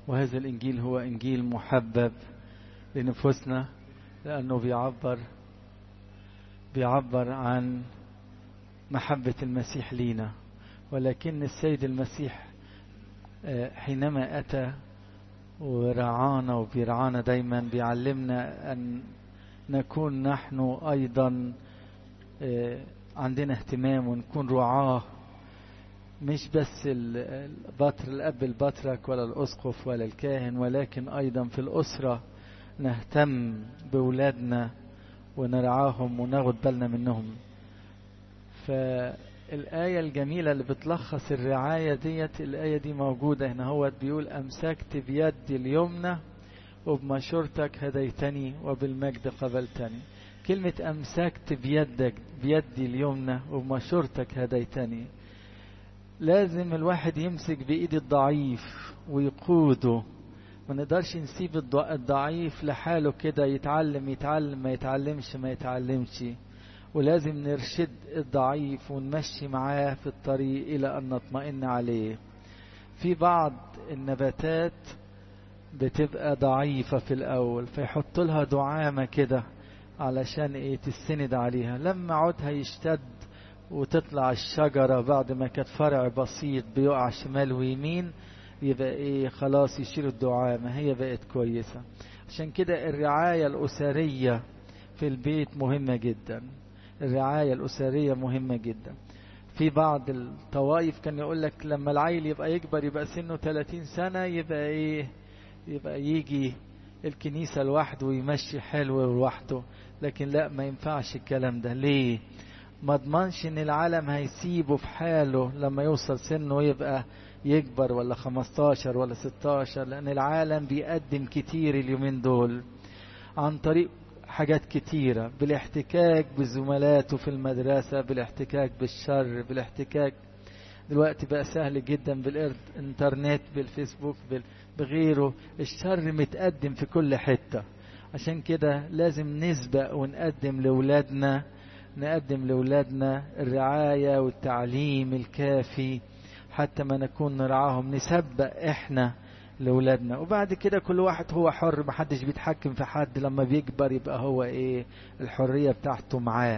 وهذا الإنجيل هو إنجيل محبب لنفوسنا، لأنه بيعبر عن محبة المسيح لينا. ولكن السيد المسيح حينما أتى ورعانا وبيرعانا دايما، بيعلمنا أن نكون نحن أيضا عندنا اهتمام ونكون رعاه، مش بس الأب البطرك ولا الأسقف ولا الكاهن، ولكن أيضا في الأسرة نهتم بأولادنا ونرعاهم وناخد بالنا منهم. فالآية الجميلة اللي بتلخص الرعاية ديت، الآية دي موجودة هنا، هو بيقول أمسكت بيدي اليمنى وبمشورتك هديتني وبالمجد قبلتني. كلمة أمسكت بيدي اليمنى وبمشورتك هديتني، لازم الواحد يمسك بإيد الضعيف ويقوده. ما نقدرش نسيب الضعيف لحاله كده، يتعلم ما يتعلمش، ولازم نرشد الضعيف ونمشي معاه في الطريق إلى أن نطمئن عليه. في بعض النباتات بتبقى ضعيفة في الأول، فيحط لها دعامة كده علشان تسند عليها. لما عودها يشتد وتطلع الشجرة بعد ما كانت فرع بسيط بيقع شمال ويمين، يبقى خلاص يشيل الدعامة، هي بقت كويسة. عشان كده الرعاية الأسرية في البيت مهمة جدا، الرعاية الأسرية مهمة جدا. في بعض الطوائف كان يقول لك لما العيل يكبر يبقى سنه 30 سنة يبقى يجي الكنيسة لوحده ويمشي حلو لوحده. لكن لا، ما ينفعش الكلام ده. ليه؟ ما ضمنش ان العالم هيسيبه في حاله لما يوصل سنه يبقى يكبر ولا 15 ولا 16، لان العالم بيقدم كتير اليومين دول عن طريق حاجات كتيرة، بالاحتكاك بزملاته في المدرسة، بالاحتكاك بالشر، بالاحتكاك دلوقتي بقى سهل جدا بالإنترنت، بالفيسبوك، بغيره. الشر متقدم في كل حتة. عشان كده لازم نسبق ونقدم لأولادنا الرعاية والتعليم الكافي حتى ما نكون نرعاهم. نسبق احنا لأولادنا، وبعد كده كل واحد هو حر، محدش بيتحكم في حد. لما بيكبر يبقى هو الحرية بتاعته معاه.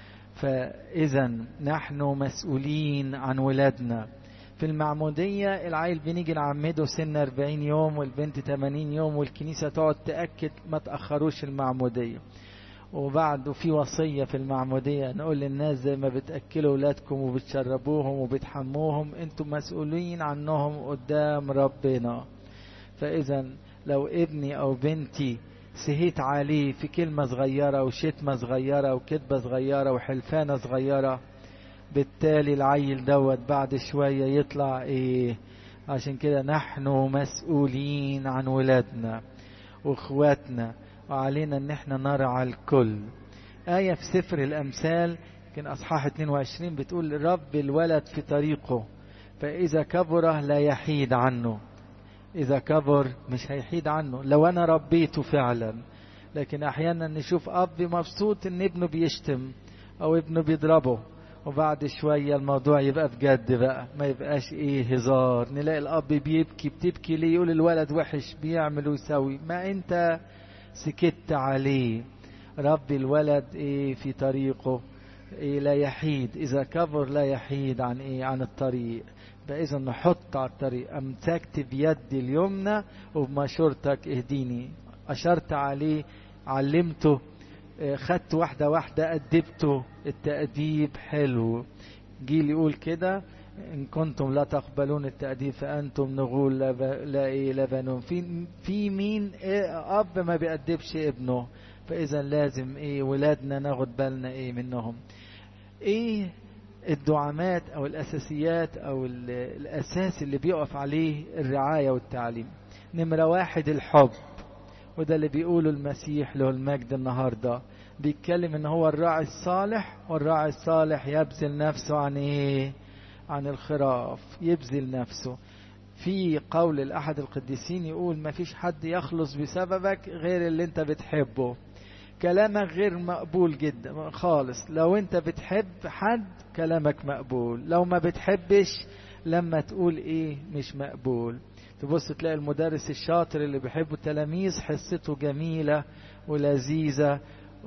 فإذا نحن مسؤولين عن ولادنا. في المعمودية العيل بنيجي نعمده سن 40 يوم والبنت 80 يوم، والكنيسة تقعد تأكد ما تأخروش المعمودية. وبعد في وصية في المعمودية نقول للناس زي ما بتأكلوا أولادكم وبتشربوهم وبتحموهم، انتم مسؤولين عنهم قدام ربنا. فإذا لو ابني أو بنتي سهيت عليه في كلمة صغيرة وشتمة صغيرة وكذبة صغيرة وحلفانة صغيرة، بالتالي العيل دوت بعد شوية يطلع عشان كده نحن مسؤولين عن ولادنا واخواتنا، وعلينا ان احنا نرعى الكل. آية في سفر الأمثال كان أصحاح 22 بتقول رب الولد في طريقه فإذا كبر لا يحيد عنه. إذا كبر مش هيحيد عنه لو أنا ربيته فعلا. لكن أحيانا نشوف أب مبسوط إن ابنه بيشتم أو ابنه بيضربه، وبعد شوية الموضوع يبقى بجد بقى، ما يبقاش هزار. نلاقي الأب بتبكي ليه؟ يقول الولد وحش بيعمل ويسوي، ما أنت سكت عليه. رب الولد في طريقه لا يحيد، إذا كبر لا يحيد عن الطريق. فإذا نحط على الطريق. أمسكت بيدي اليمنى وبمشورتك اهديني. أشرت عليه، علمته، خدت واحدة أدبته التأديب حلو. جيل يقول كده إن كنتم لا تقبلون التأديب فأنتم نغول لا بنون. في مين أب ما بيأدبش ابنه؟ فإذا لازم ولادنا ناخد بالنا منهم. الدعامات أو الأساسيات أو الأساس اللي بيقف عليه الرعاية والتعليم. نمرة 1 الحب، وده اللي بيقوله المسيح له المجد النهاردة. بيتكلم ان هو الراعي الصالح، والراعي الصالح يبذل نفسه عن الخراف، يبذل نفسه. في قول الأحد القديسين يقول ما فيش حد يخلص بسببك غير اللي انت بتحبه. كلامك غير مقبول جدا خالص. لو انت بتحب حد كلامك مقبول، لو ما بتحبش لما تقول مش مقبول. تبص تلاقي المدرس الشاطر اللي بيحب التلاميذ حصته جميلة ولذيذة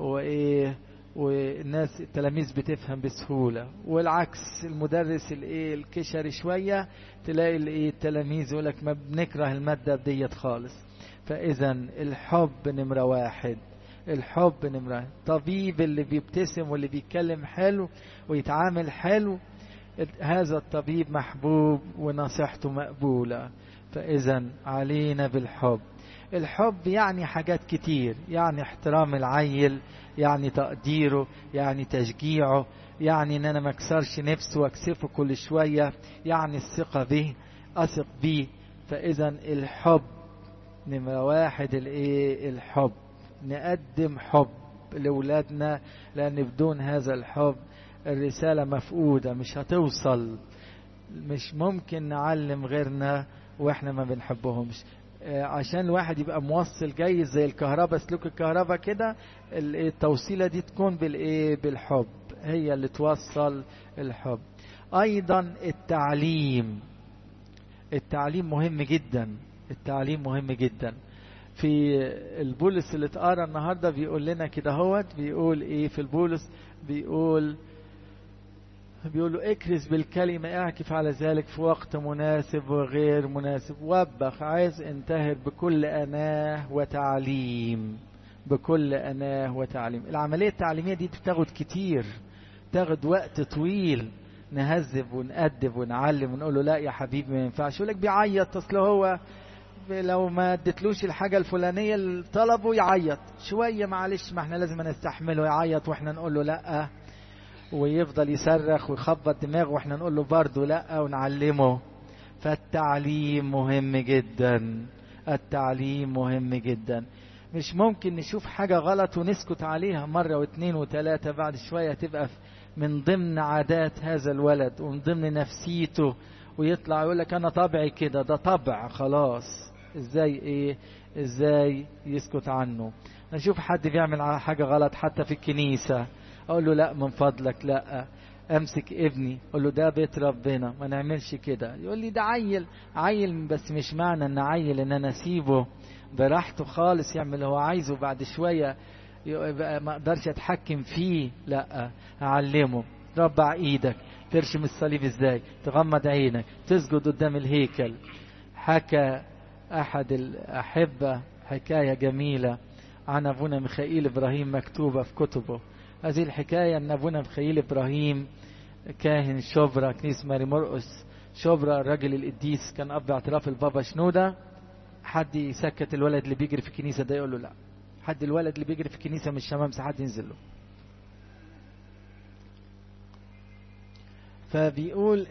والناس التلاميذ بتفهم بسهولة، والعكس المدرس الكشري شوية تلاقي التلاميذ يقولك ما بنكره المادة ديت خالص. فإذا الحب نمرة واحد، الحب نمرة. طبيب اللي بيبتسم واللي بيتكلم حلو ويتعامل حلو، هذا الطبيب محبوب ونصيحته مقبولة. فإذا علينا بالحب. الحب يعني حاجات كتير، يعني احترام العيل، يعني تقديره، يعني تشجيعه، يعني ان انا ما اكسرش نفسه واكسفه كل شوية، يعني الثقة به، اثق به. فاذا الحب نمرة واحد. الحب، نقدم حب لأولادنا، لأن بدون هذا الحب الرسالة مفقودة، مش هتوصل. مش ممكن نعلم غيرنا واحنا ما بنحبهمش. عشان الواحد يبقى موصل جيد زي الكهرباء، سلوك الكهرباء كده، التوصيلة دي تكون بالحب، هي اللي توصل الحب. ايضا التعليم مهم جدا، التعليم مهم جدا. في البولس اللي اتقرا النهارده بيقول لنا كده هوت، بيقول في البولس، بيقول له اكرز بالكلمة، اعكف على ذلك في وقت مناسب وغير مناسب، وبخ، عايز انتهر بكل أناه وتعليم، بكل أناه وتعليم. العملية التعليمية دي بتاخد كتير، تاخد وقت طويل، نهذب ونأدب ونعلم ونقول له لا يا حبيبي ما ينفعش. يقول لك بيعيط، اصل هو لو ما اديتلوش الحاجة الفلانية اللي طلبه يعيط شوية، معلش ما احنا لازم نستحمله يعيط واحنا نقول له لا، ويفضل يصرخ ويخبط دماغه واحنا نقول له برضه لا ونعلمه. فالتعليم مهم جدا، التعليم مهم جدا. مش ممكن نشوف حاجة غلط ونسكت عليها مرة واثنين وثلاثة، بعد شوية تبقى من ضمن عادات هذا الولد ومن ضمن نفسيته، ويطلع يقول لك انا طبعي كده، ده طبع خلاص. ازاي يسكت عنه؟ نشوف حد بيعمل حاجة غلط حتى في الكنيسة، اقول له لا من فضلك لا، امسك ابني اقول له ده بيت ربنا ما نعملش كده. يقول لي ده عيل بس مش معنى ان عيل ان انا اسيبه براحته خالص يعمل اللي هو عايزه، بعد شوية يبقى ما اقدرش اتحكم فيه. لا، اعلمه، تربع ايدك، ترشم الصليب ازاي، تغمض عينك، تسجد قدام الهيكل. حكى احد الاحبة حكاية جميلة عن ابونا ميخائيل ابراهيم مكتوبة في كتبه. هذه الحكاية ان ابونا ميخائيل ابراهيم كاهن شبرا كنيسة ماري مرقس شبرا، الراجل القديس، كان اب اعتراف البابا شنودة. حد يسكت الولد اللي بيجري في الكنيسة ده، يقول له لا، حد الولد اللي بيجري في الكنيسة مش شمامسة، حد ينزل له. فبيقول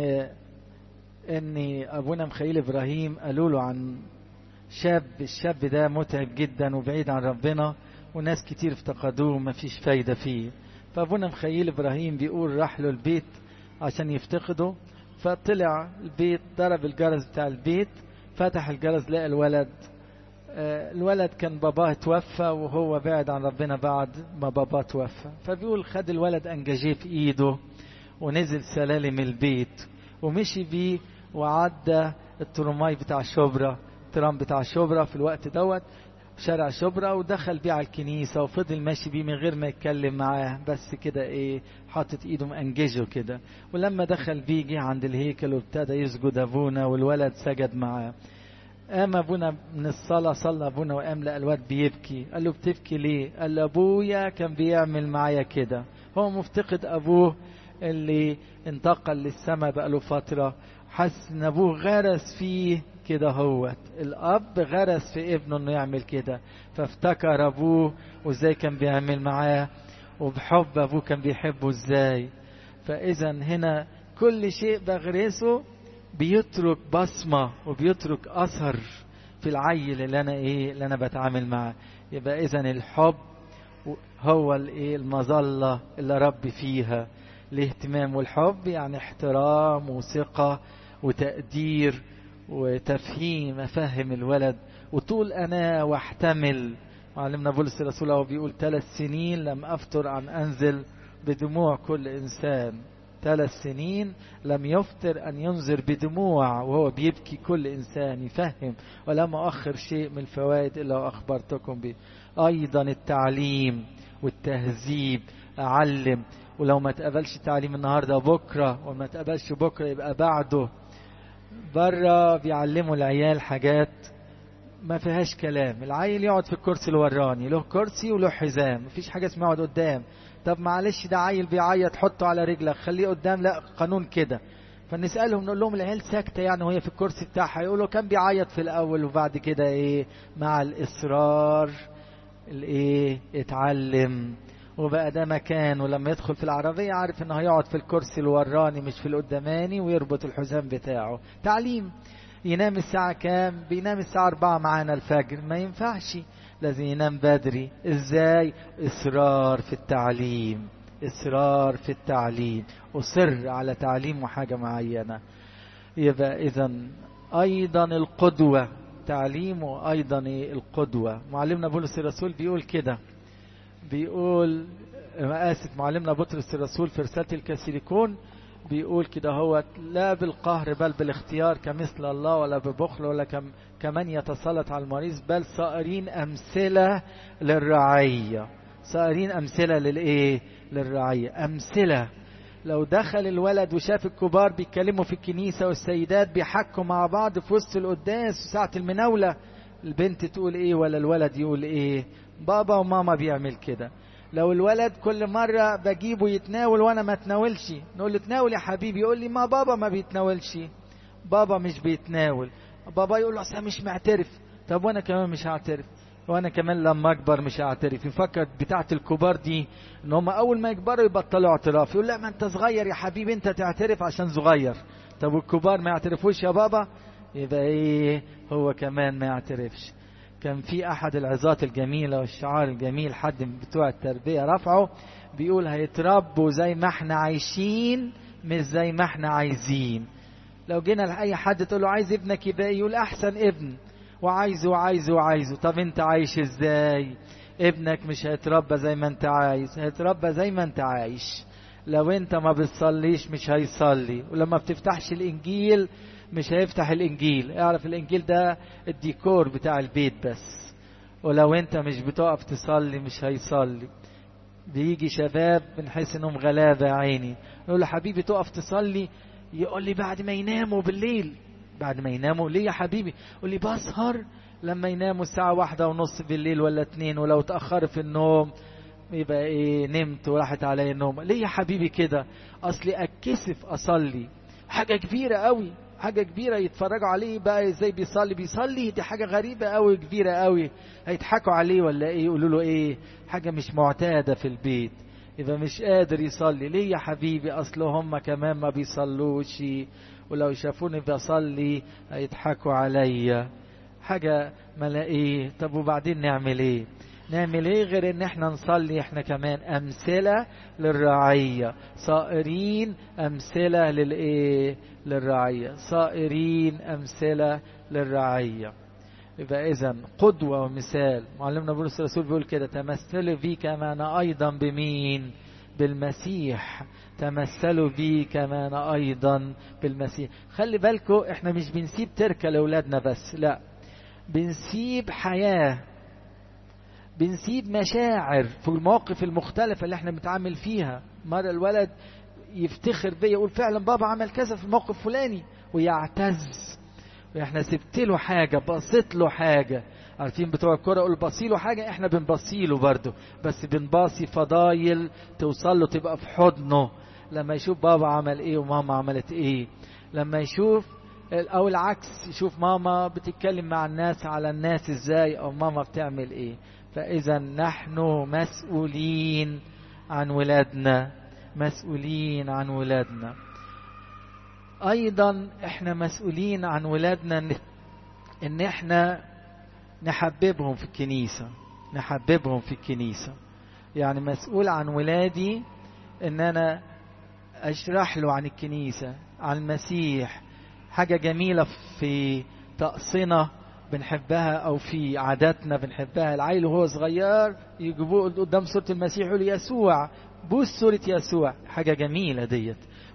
ان ابونا ميخائيل ابراهيم قالوا له عن الشاب ده متعب جدا وبعيد عن ربنا، وناس كتير افتقدوه ما فيش فايدة فيه. فابونا ميخائيل ابراهيم بيقول راح له البيت عشان يفتقده، فطلع البيت، ضرب الجرس بتاع البيت، فتح الجرس لقى الولد كان باباه توفى وهو بعد عن ربنا بعد ما باباه توفى. فبيقول خد الولد انجاجيه في ايده ونزل سلالم البيت ومشي بيه وعدى الترماي بتاع شبرا، الترام بتاع شبرا في الوقت دوت، شارع شبرا، ودخل بيه على الكنيسة وفضل ماشي بيه من غير ما يتكلم معاه، بس كده حاطط ايده مأنججه كده. ولما دخل بيه جه عند الهيكل وابتدى يسجد ابونا، والولد سجد معاه. قام ابونا من الصلاة، صلى ابونا وقام لقى الواد بيبكي. قال له بتبكي ليه؟ قال له ابويا كان بيعمل معايا كده. هو مفتقد ابوه اللي انتقل للسماء بقاله فترة، حس ان ابوه غرس فيه كده، هو الاب غرس في ابنه انه يعمل كده، فافتكر ابوه وازاي كان بيعمل معاه، وبحب ابوه كان بيحبه ازاي. فاذا هنا كل شيء بغرسه بيترك بصمة وبيترك اثر في العيل اللي انا بتعامل معاه. يبقى اذا الحب هو المظلة اللي ربي فيها الاهتمام. والحب يعني احترام وثقة وتقدير وتفهيم، افهم الولد وطول انا واحتمل. معلمنا بولس الرسول هو بيقول 3 سنين لم افتر عن انزل بدموع كل انسان. 3 سنين لم يفتر أن ينظر بدموع وهو بيبكي كل إنسان يفهم، ولم أؤخر شيء من الفوائد إلا وأخبرتكم به. أيضا التعليم والتهذيب، أعلم، ولو ما تقبلش تعليم النهاردة بكرة، وما تقبلش بكرة يبقى بعده. بره بيعلموا العيال حاجات ما فيهاش كلام. العيل يقعد في الكرسي الوراني، له كرسي وله حزام، مفيش حاجة اسمها يقعد قدام. طب معلش ده عيل بيعيط، حطه على رجلك خليه قدام، لا قانون كده. فنسألهم نقول لهم العيال ساكتة يعني وهي في الكرسي بتاعها، يقولوا كان بيعيط في الأول وبعد كده إيه مع الإصرار الإيه اتعلم وبقى ده مكان. ولما يدخل في العربية عارف إنه هيقعد في الكرسي الوراني مش في القداماني، ويربط الحزام بتاعه. تعليم. ينام الساعة كام؟ بينام الساعة 4 معانا الفجر، ما ينفعش، لازم ينام بدري. ازاي؟ اصرار في التعليم، اصرار في التعليم، اصر على تعليم حاجة معينة. يبقى اذن ايضا القدوة، تعليم وايضا القدوة. معلمنا بولس الرسول بيقول كده، بيقول معلمنا بطرس الرسول في رسالة الكاثوليكون بيقول كده، هو لا بالقهر بل بالاختيار كمثل الله، ولا ببخل ولا كمن يتسلط على المريض، بل صائرين أمثلة للرعية. صائرين أمثلة للإيه؟ للرعية. أمثلة. لو دخل الولد وشاف الكبار بيتكلموا في الكنيسة والسيدات بيحكوا مع بعض في وسط القداس ساعة المناولة، البنت تقول إيه ولا الولد يقول إيه؟ بابا وماما بيعمل كده. لو الولد كل مرة بجيبه يتناول وانا ما اتناولش، نقول له تناول يا حبيبي، يقول لي ما بابا ما بيتناولش، بابا مش بيتناول. بابا يقول له اصلا مش معترف. طب وانا كمان مش هعترف، وانا كمان لما اكبر مش هعترف. يفكر بتاعت الكبار دي ان هم اول ما يكبروا يبطلوا اعتراف. يقول لا ما انت صغير يا حبيبي، انت تعترف عشان صغير. طب والكبار ما يعترفوش يا بابا، يبقى ايه هو كمان ما يعترفش. كان في احد العظات الجميلة والشعار الجميل حد من بتوع التربية رفعه، بيقول هيتربوا زي ما احنا عايشين مش زي ما احنا عايزين. لو جينا لأي حد تقول له عايز ابنك يبقى يقول احسن ابن، وعايزه وعايزه وعايزه. طب انت عايش ازاي؟ ابنك مش هيتربى زي ما انت عايز، هيتربى زي ما انت عايش. لو انت ما بتصليش مش هيصلي، ولما بتفتحش الانجيل مش هيفتح الانجيل. اعرف الانجيل ده الديكور بتاع البيت بس، ولو انت مش بتقف تصلي مش هيصلي. بيجي شباب بنحس انهم غلابة عيني، يقول له حبيبي تقف تصلي، يقول لي بعد ما يناموا بالليل. بعد ما يناموا ليه يا حبيبي؟ يقول لي بسهر لما يناموا الساعة 1:30 بالليل ولا 2، ولو تأخر في النوم يبقى ايه نمت وراحت علي النوم. ليه يا حبيبي كده؟ اصلي اتكسف اصلي. حاجة كبيرة قوي، حاجة كبيرة يتفرجوا عليه بقى ازاي بيصلي دي حاجة غريبة قوي كبيرة قوي، هيضحكوا عليه ولا ايه؟ يقولوا له ايه؟ حاجة مش معتادة في البيت، يبقى مش قادر يصلي. ليه يا حبيبي؟ اصل هم كمان ما بيصلوش، ولو شافوني بصلي هيضحكوا عليا. حاجة ملاقيه. طب وبعدين نعمل ايه؟ نعمل ايه غير ان احنا نصلي احنا كمان امثلة للرعية، صائرين امثلة للايه؟ للرعية، صائرين امثلة للرعية. يبقى اذن قدوة ومثال. معلمنا بولس الرسول بيقول كده تمثلوا بي كما انا ايضا بمين؟ بالمسيح. تمثلوا بي كما انا ايضا بالمسيح. خلي بالكم احنا مش بنسيب تركة لاولادنا بس، لا، بنسيب حياة، بنسيب مشاعر في المواقف المختلفة اللي احنا بنتعامل فيها. مرة الولد يفتخر بيه يقول فعلا بابا عمل كذا في الموقف فلاني ويعتز، واحنا سبت له حاجة، بصيت له حاجة. عارفين بتوع الكرة يقول بصيله حاجة، احنا بنبصيله برضه، بس بنباصي فضايل توصل له تبقى في حضنه لما يشوف بابا عمل ايه وماما عملت ايه. لما يشوف او العكس، يشوف ماما بتتكلم مع الناس على الناس ازاي، او ماما بتعمل ايه. فاذا نحن مسؤولين عن ولادنا، مسؤولين عن ولادنا. ايضا احنا مسؤولين عن ولادنا ان احنا نحببهم في الكنيسة، نحببهم في الكنيسة. يعني مسؤول عن ولادي ان انا اشرح له عن الكنيسة، عن المسيح. حاجة جميلة في طقسنا بنحبها او في عاداتنا بنحبها. العيل وهو صغير يجيبوه قدام صورة المسيح يقول يسوع، بوس صورة يسوع. حاجة جميلة ديت.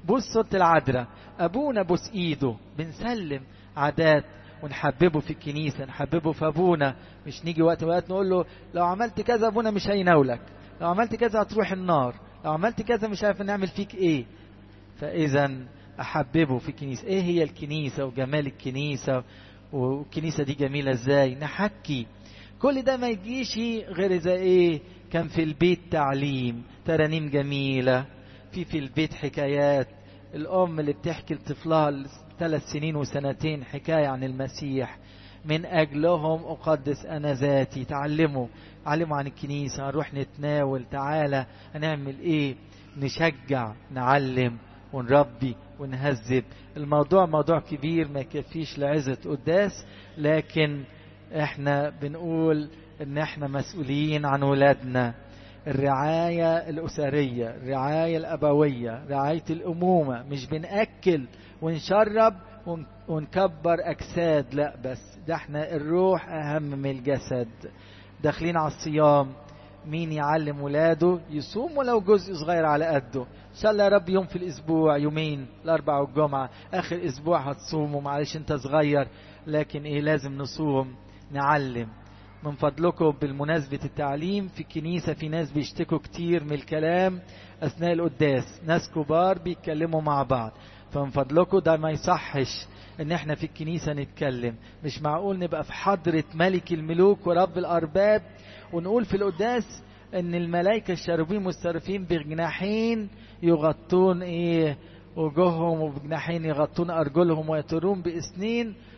بوس صورة العذراء، ابونا بوس ايده، بنسلم عادات ونحببه في الكنيسة، نحببه في ابونا. مش نيجي وقت نقول له لو عملت كذا ابونا مش هيناولك، لو عملت كذا هتروح النار، لو عملت كذا مش عارف نعمل فيك ايه. فاذا احببه في الكنيسة. ايه هي الكنيسة وجمال الكنيسة، والكنيسة دي جميلة ازاي، نحكي. كل ده ما يجيش غير اذا ايه كان في البيت تعليم، ترانيم جميلة، في البيت حكايات. الام اللي بتحكي لطفلها 3 سنين وسنتين حكاية عن المسيح، من اجلهم اقدس انا ذاتي. تعلموا عن الكنيسة، نروح نتناول، تعالى هنعمل ايه، نشجع، نعلم ونربي ونهذب. الموضوع موضوع كبير ما يكفيش لعزة قداس، لكن احنا بنقول ان احنا مسؤولين عن ولادنا. الرعاية الأسرية، الرعاية الأبوية، رعاية الأمومة. مش بنأكل ونشرب ونكبر أجساد، لا، بس ده احنا الروح أهم من الجسد. داخلين على الصيام، مين يعلم ولاده يصوم ولو جزء صغير على قده؟ ان شاء الله يا رب يوم في الاسبوع، يومين، الاربعاء والجمعة، اخر اسبوع هتصوموا، معلش انت صغير، لكن ايه لازم نصوم نعلم. من فضلكم بالمناسبة التعليم في الكنيسة، في ناس بيشتكوا كتير من الكلام اثناء القداس، ناس كبار بيتكلموا مع بعض، فمن فضلكم ده ما يصحش ان احنا في الكنيسة نتكلم. مش معقول نبقى في حضرة ملك الملوك ورب الارباب ونقول في القداس ان الملائكة الشاربين مسترفين بجناحين يغطون ايه وجوههم، وبجناحين يغطون ارجلهم، ويطيرون باسنين